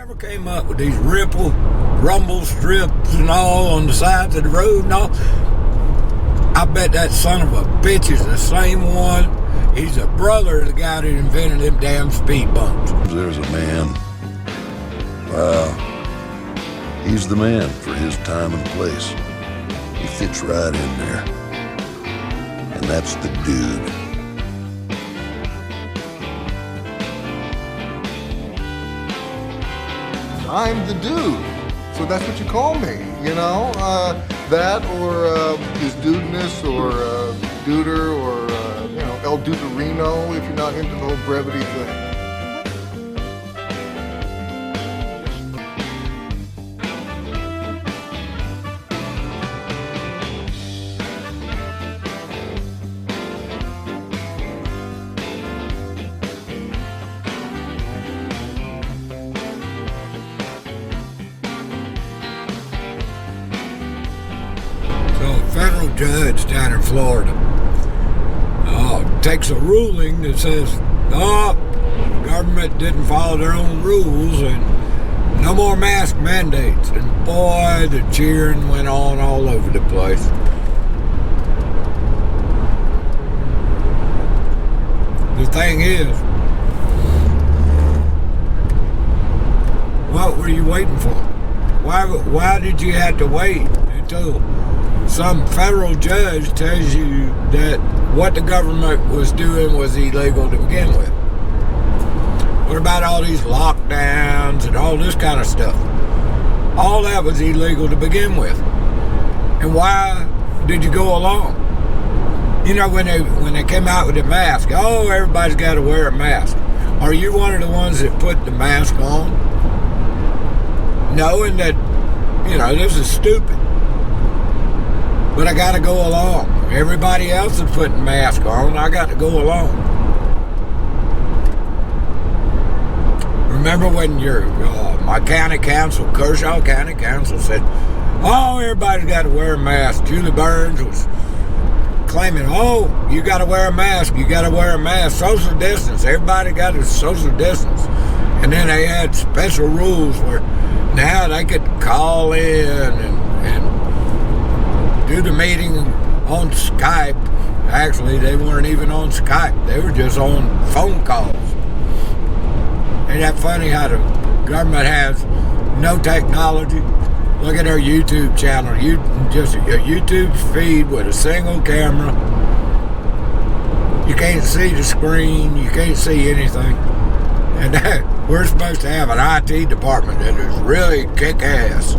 ever came up with these rumble strips and all on the sides of the road and all, I bet that son of a bitch is the same one. He's a brother of the guy that invented them damn speed bumps. There's a man. Wow. He's the man for his time and place. He fits right in there. And that's the dude. I'm the dude. So that's what you call me, you know? That or his dudeness or duder or, El Duderino if you're not into the whole brevity thing. Federal judge down in Florida takes a ruling that says, government didn't follow their own rules and no more mask mandates. And boy, the cheering went on all over the place. The thing is, what were you waiting for? Why did you have to wait until some federal judge tells you that what the government was doing was illegal to begin with? What about all these lockdowns and all this kind of stuff? All that was illegal to begin with. And why did you go along? You know, when they came out with the mask, everybody's got to wear a mask. Are you one of the ones that put the mask on, knowing that, this is stupid? But I got to go along. Everybody else is putting masks on. I got to go along. Remember when my county council, Kershaw County Council, said, everybody's got to wear a mask. Julie Burns was claiming, you got to wear a mask. You got to wear a mask. Social distance. Everybody got to social distance. And then they had special rules where now they could call in and do the meeting on Skype. Actually, they weren't even on Skype. They were just on phone calls. Ain't that funny how the government has no technology? Look at our YouTube channel. Just a YouTube feed with a single camera. You can't see the screen. You can't see anything. And we're supposed to have an IT department that is really kick-ass.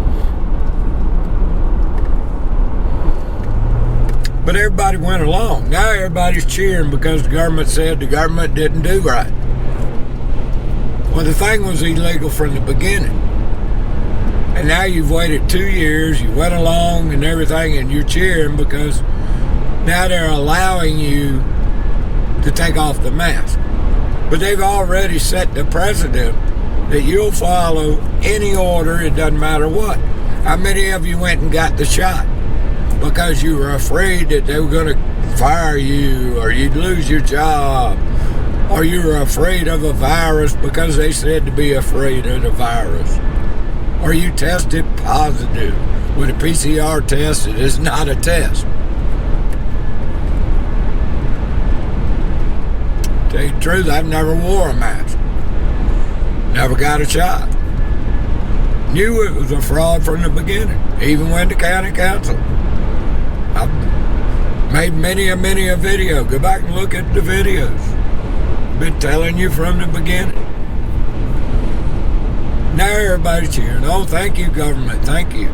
But everybody went along. Now everybody's cheering because the government said the government didn't do right. Well, the thing was illegal from the beginning. And now you've waited 2 years, you went along and everything, and you're cheering because now they're allowing you to take off the mask. But they've already set the precedent that you'll follow any order, it doesn't matter what. How many of you went and got the shot because you were afraid that they were going to fire you or you'd lose your job, or you were afraid of a virus because they said to be afraid of the virus, or you tested positive with a PCR test that is not a test? Tell you the truth, I've never wore a mask. Never got a shot. Knew it was a fraud from the beginning. Even went to county council. I've made many a video. Go back and look at the videos. Been telling you from the beginning. Now everybody's cheering. Thank you, government. Thank you.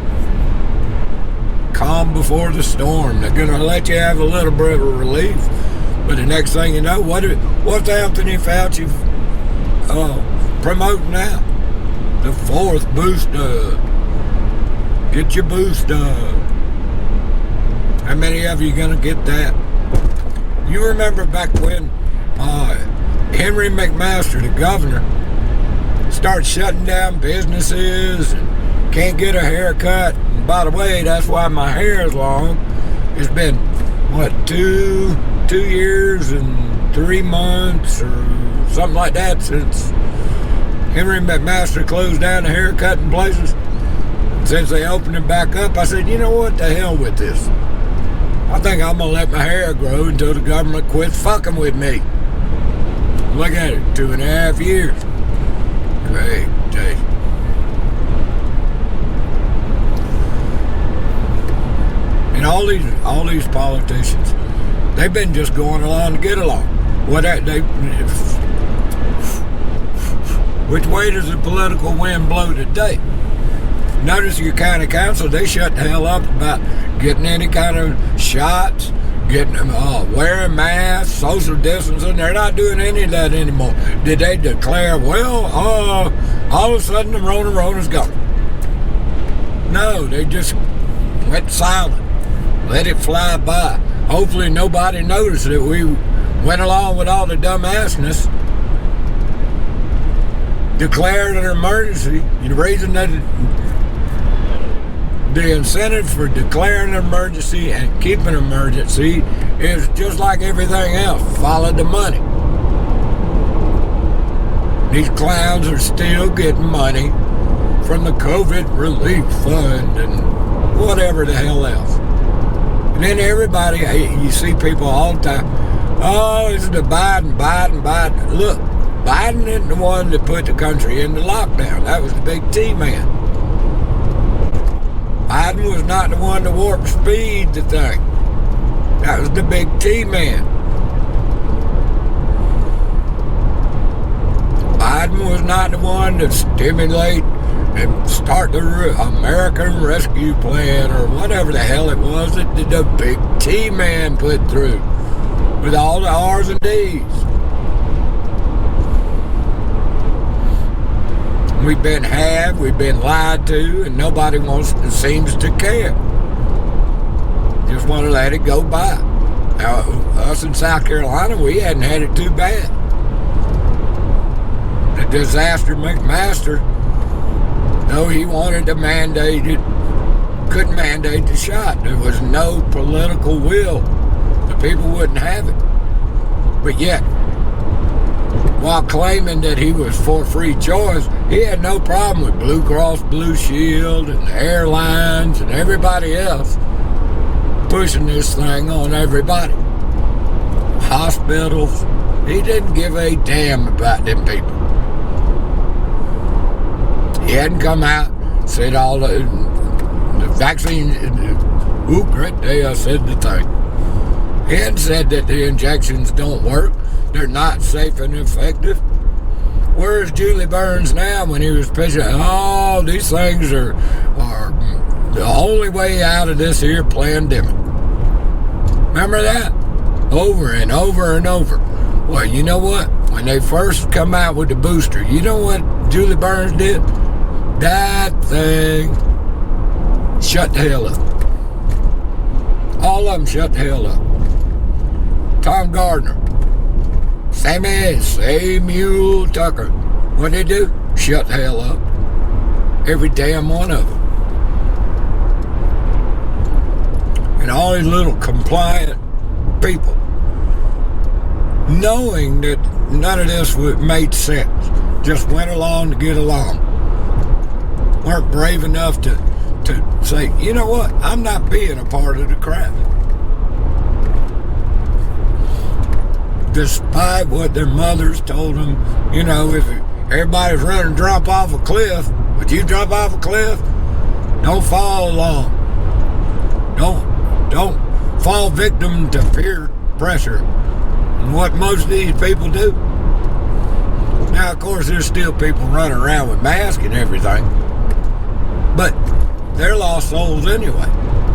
Calm before the storm. They're going to let you have a little bit of relief. But the next thing you know, what's Anthony Fauci promoting now? The fourth booster. Get your booster. How many of you going to get that? You remember back when Henry McMaster, the governor, started shutting down businesses and can't get a haircut. And by the way, that's why my hair is long. It's been, 2 years and 3 months or something like that since Henry McMaster closed down the haircutting places. Since they opened it back up, I said, you know what, the hell with this. I think I'm going to let my hair grow until the government quits fucking with me. Look at it, 2.5 years. Great day. And all these politicians, they've been just going along to get along. Which way does the political wind blow today? Notice your county council, they shut the hell up about getting any kind of shots, getting wearing masks, social distancing. They're not doing any of that anymore. Did they declare, well, all of a sudden the Rona's gone? No, they just went silent. Let it fly by. Hopefully nobody noticed that we went along with all the dumbassness. Declared an emergency. The reason that the incentive for declaring an emergency and keeping an emergency is just like everything else. Follow the money. These clowns are still getting money from the COVID relief fund and whatever the hell else. And then everybody, you see people all the time, oh, it's the Biden. Look, Biden isn't the one that put the country into lockdown. That was the big T man. Biden was not the one to warp speed the thing. That was the big T man. Biden was not the one to stimulate and start the American Rescue Plan or whatever the hell it was that the big T man put through with all the R's and D's. We've been lied to, and nobody seems to care. Just want to let it go by. Now, us in South Carolina, we hadn't had it too bad. The disaster McMaster, though he wanted to mandate it, couldn't mandate the shot. There was no political will. The people wouldn't have it. But yet, while claiming that he was for free choice, he had no problem with Blue Cross Blue Shield and the airlines and everybody else pushing this thing on everybody. Hospitals, he didn't give a damn about them people. He hadn't come out, said all the vaccine, great day I said the thing. He hadn't said that the injections don't work. They're not safe and effective. Where's Julie Burns now when he was pitching? Oh, these things are the only way out of this here pandemic. Remember that? Over and over and over. Well, you know what? When they first come out with the booster, you know what Julie Burns did? That thing shut the hell up. All of them shut the hell up. Tom Gardner. Samuel Tucker. What'd they do? Shut the hell up. Every damn one of them. And all these little compliant people, knowing that none of this made sense, just went along to get along. Weren't brave enough to say, you know what, I'm not being a part of the crowd. Despite what their mothers told them, you know, if everybody's running to jump off a cliff, would you jump off a cliff? Don't fall along. Don't fall victim to peer pressure. And what most of these people do. Now, of course, there's still people running around with masks and everything. But they're lost souls anyway.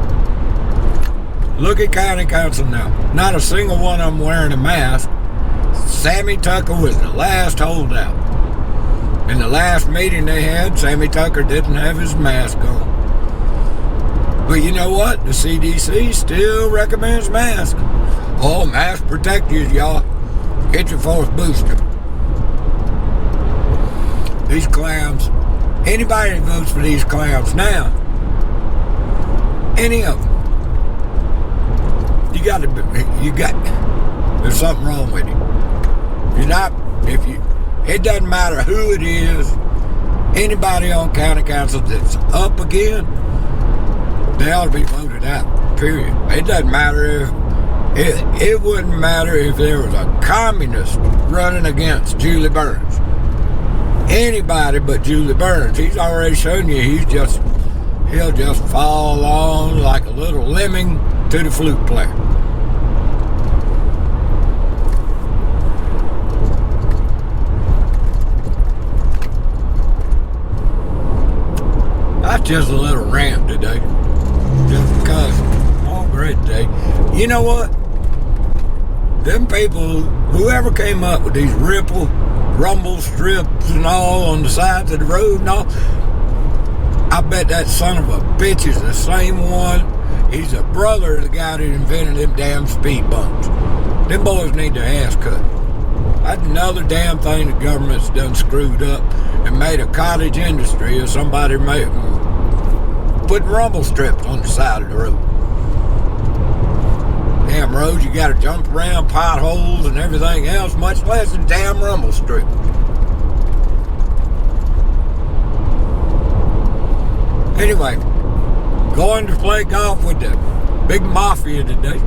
Look at county council now. Not a single one of them wearing a mask. Sammy Tucker was the last holdout. In the last meeting they had, Sammy Tucker didn't have his mask on. But you know what? The CDC still recommends masks. Oh, masks protect you, y'all. Get your fourth booster. These clowns. Anybody that votes for these clowns now, any of them, there's something wrong with you. It doesn't matter who it is. Anybody on county council that's up again, they ought to be voted out, period. It doesn't matter if it wouldn't matter if there was a communist running against Julie Burns. Anybody but Julie Burns. He's already shown you he'll just fall on like a little lemming to the flute player. That's just a little rant today. Just because. Oh, great day. You know what? Them people, whoever came up with these rumble strips and all on the sides of the road and all, I bet that son of a bitch is the same one. He's a brother of the guy that invented them damn speed bumps. Them boys need their ass cut. That's another damn thing the government's done screwed up and made a cottage industry of somebody putting rumble strips on the side of the road. Damn roads, you gotta jump around potholes and everything else, much less a damn rumble strip. Anyway, going to play golf with the big mafia today.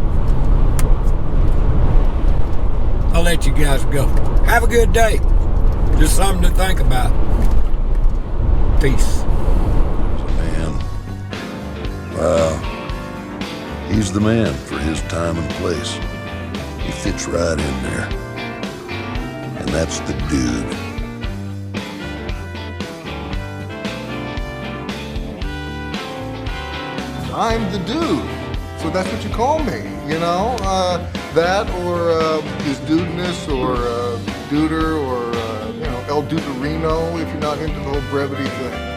I'll let you guys go. Have a good day. Just something to think about. Peace. Man. Wow. He's the man for his time and place. He fits right in there. And that's the dude. I'm the dude. So that's what you call me, you know? That or his dudeness or duder or, El Duderino if you're not into the whole brevity thing.